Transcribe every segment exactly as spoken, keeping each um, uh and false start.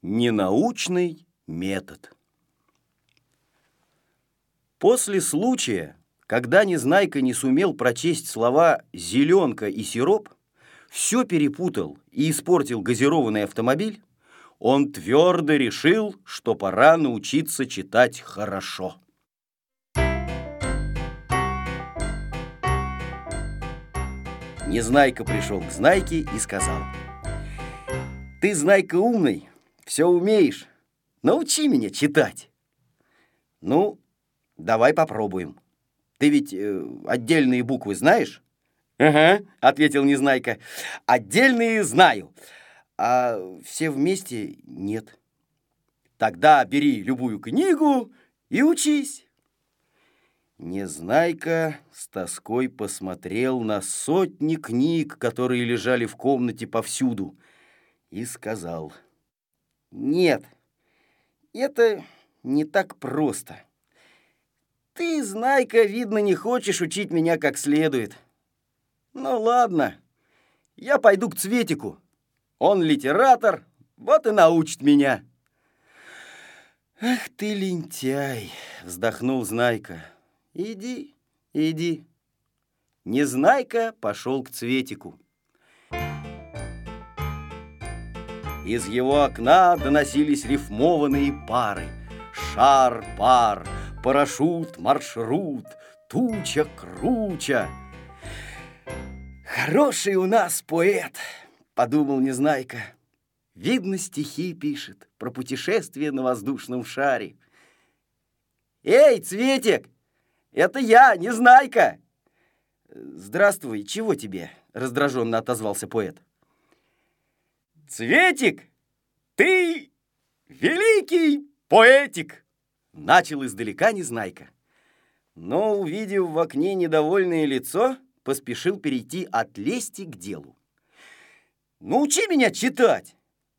Ненаучный метод. После случая, когда Незнайка не сумел прочесть слова «зеленка» и «сироп», все перепутал и испортил газированный автомобиль, он твердо решил, что пора научиться читать хорошо. Незнайка пришел к Знайке и сказал: «Ты, Знайка, умный, все умеешь. Научи меня читать». «Ну, давай попробуем. Ты ведь э, отдельные буквы знаешь?» «Ага», — ответил Незнайка, — «отдельные знаю, а все вместе нет». «Тогда бери любую книгу и учись». Незнайка с тоской посмотрел на сотни книг, которые лежали в комнате повсюду, и сказал: «Нет, это не так просто. Ты, Знайка, видно, не хочешь учить меня как следует. Ну ладно, я пойду к Цветику. Он литератор, вот и научит меня». «Ах ты, лентяй!» — вздохнул Знайка. «Иди, иди». Незнайка пошел к Цветику. Из его окна доносились рифмованные пары: шар-пар, парашют-маршрут, туча-круча. «Хороший у нас поэт», — подумал Незнайка. «Видно, стихи пишет про путешествие на воздушном шаре». «Эй, Цветик, это я, Незнайка!» «Здравствуй, чего тебе?» — раздраженно отозвался поэт. «Цветик, ты великий поэтик!» — начал издалека Незнайка. Но, увидев в окне недовольное лицо, поспешил перейти от лести к делу. «Научи меня читать!»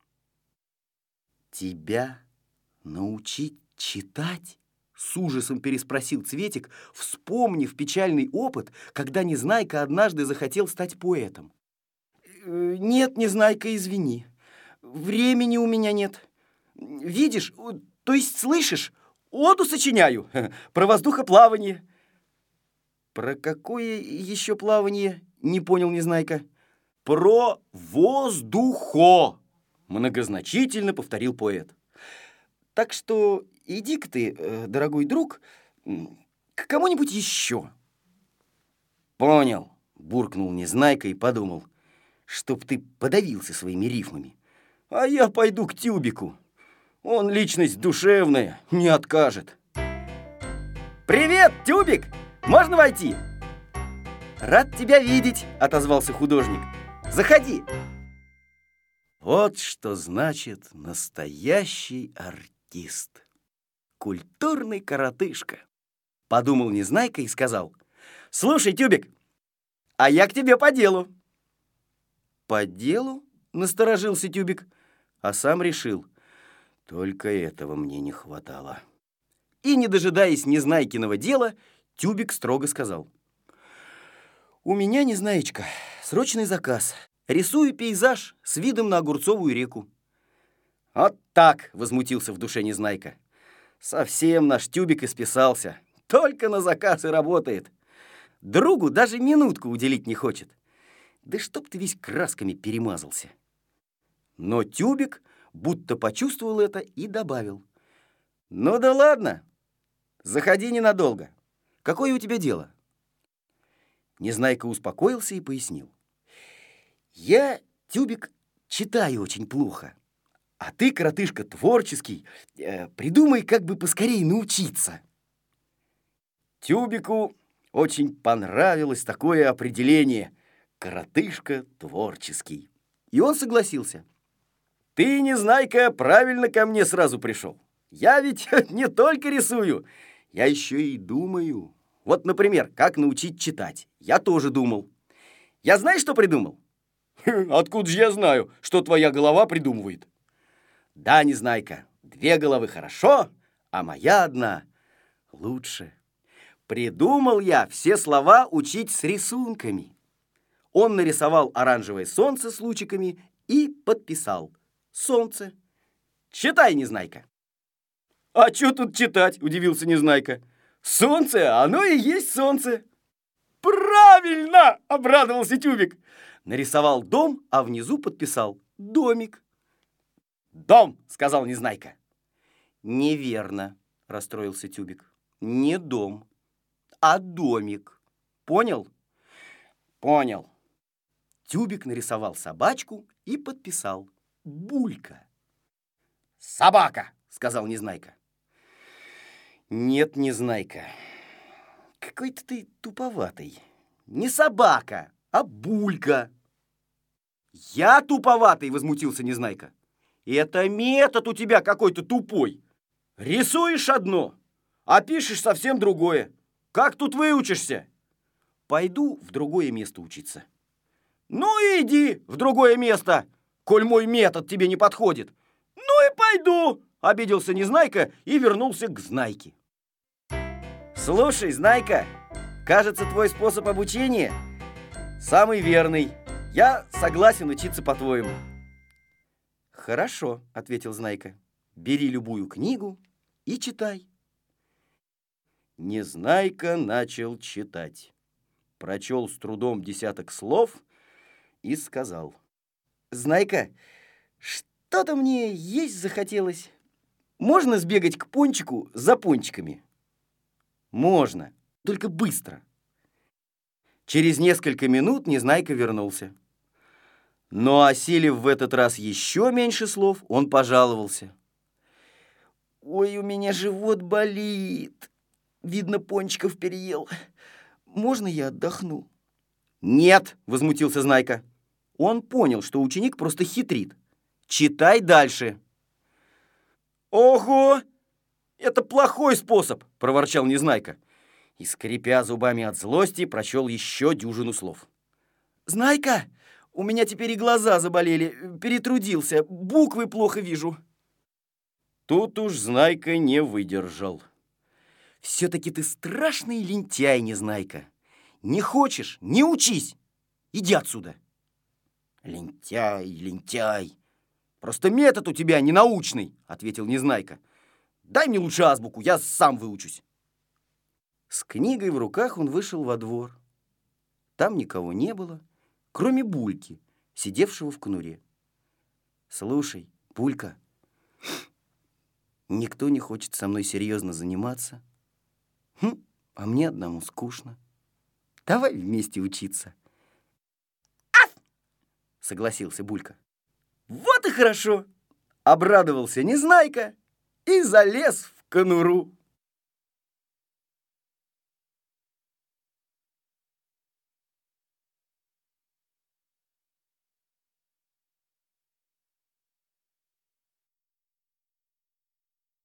«Тебя научить читать?» — с ужасом переспросил Цветик, вспомнив печальный опыт, когда Незнайка однажды захотел стать поэтом. «Нет, Незнайка, извини. Времени у меня нет. Видишь, то есть слышишь, оду сочиняю про воздухоплавание». «Про какое еще плавание?» — не понял Незнайка. «Про воздухо!» — многозначительно повторил поэт. «Так что иди-ка ты, дорогой друг, к кому-нибудь еще». «Понял», — буркнул Незнайка и подумал: «чтоб ты подавился своими рифмами. А я пойду к Тюбику. Он личность душевная, не откажет». «Привет, Тюбик! Можно войти?» «Рад тебя видеть», — отозвался художник. «Заходи». Вот что значит настоящий артист. Культурный коротышка, подумал Незнайка и сказал: «Слушай, Тюбик, а я к тебе по делу». «По делу?» — насторожился Тюбик, а сам решил: только этого мне не хватало. И, не дожидаясь Незнайкиного дела, Тюбик строго сказал: «У меня, Незнаечка, срочный заказ. Рисую пейзаж с видом на Огурцовую реку». «Вот так!» — возмутился в душе Незнайка. «Совсем наш Тюбик исписался. Только на заказ и работает. Другу даже минутку уделить не хочет. Да чтоб ты весь красками перемазался». Но Тюбик будто почувствовал это и добавил: «Ну да ладно, заходи ненадолго. Какое у тебя дело?» Незнайка успокоился и пояснил: «Я, Тюбик, читаю очень плохо, а ты, коротышка творческий, э, придумай, как бы поскорее научиться». Тюбику очень понравилось такое определение — коротышка творческий, и он согласился. «Ты, Незнайка, правильно ко мне сразу пришел. Я ведь не только рисую, я еще и думаю. Вот, например, как научить читать. Я тоже думал. Я знаешь, что придумал?» «Откуда же я знаю, что твоя голова придумывает?» «Да, Незнайка, две головы хорошо, а моя одна лучше. Придумал я все слова учить с рисунками». Он нарисовал оранжевое солнце с лучиками и подписал: «Солнце». Читай, Незнайка. А что тут читать? Удивился Незнайка. Солнце, оно и есть солнце. Правильно! Обрадовался Тюбик. Нарисовал дом, а внизу подписал домик. Дом, сказал Незнайка. Неверно, расстроился Тюбик. Не дом, а домик. Понял? Понял. Тюбик нарисовал собачку и подписал Булька. Собака, сказал Незнайка. Нет, Незнайка, какой-то ты туповатый. Не собака, а Булька. Я туповатый, возмутился Незнайка. Это метод у тебя какой-то тупой. Рисуешь одно, а пишешь совсем другое. Как тут выучишься? Пойду в другое место учиться. Ну и иди в другое место, коль мой метод тебе не подходит. Ну и пойду, обиделся Незнайка и вернулся к Знайке. Слушай, Знайка, кажется, твой способ обучения самый верный. Я согласен учиться по-твоему. Хорошо, ответил Знайка. Бери любую книгу и читай. Незнайка начал читать. Прочел с трудом десяток слов и сказал: Знайка, что-то мне есть захотелось. Можно сбегать к Пончику за пончиками? Можно, только быстро. Через несколько минут Незнайка вернулся. Но, осилив в этот раз еще меньше слов, он пожаловался. Ой, у меня живот болит. Видно, пончиков переел. Можно я отдохну? Нет, возмутился Знайка. Он понял, что ученик просто хитрит. Читай дальше. Ого! Это плохой способ, проворчал Незнайка. И, скрипя зубами от злости, прочел еще дюжину слов. Знайка, у меня теперь и глаза заболели. Перетрудился, буквы плохо вижу. Тут уж Знайка не выдержал. Все-таки ты страшный лентяй, Незнайка. Не хочешь, не учись. Иди отсюда. Лентяй, лентяй. Просто метод у тебя ненаучный, ответил Незнайка. Дай мне лучше азбуку, я сам выучусь. С книгой в руках он вышел во двор. Там никого не было, кроме Бульки, сидевшего в конуре. Слушай, Булька, никто не хочет со мной серьезно заниматься. Хм, а мне одному скучно. Давай вместе учиться. Аф! Согласился Булька. Вот и хорошо. Обрадовался Незнайка и залез в конуру.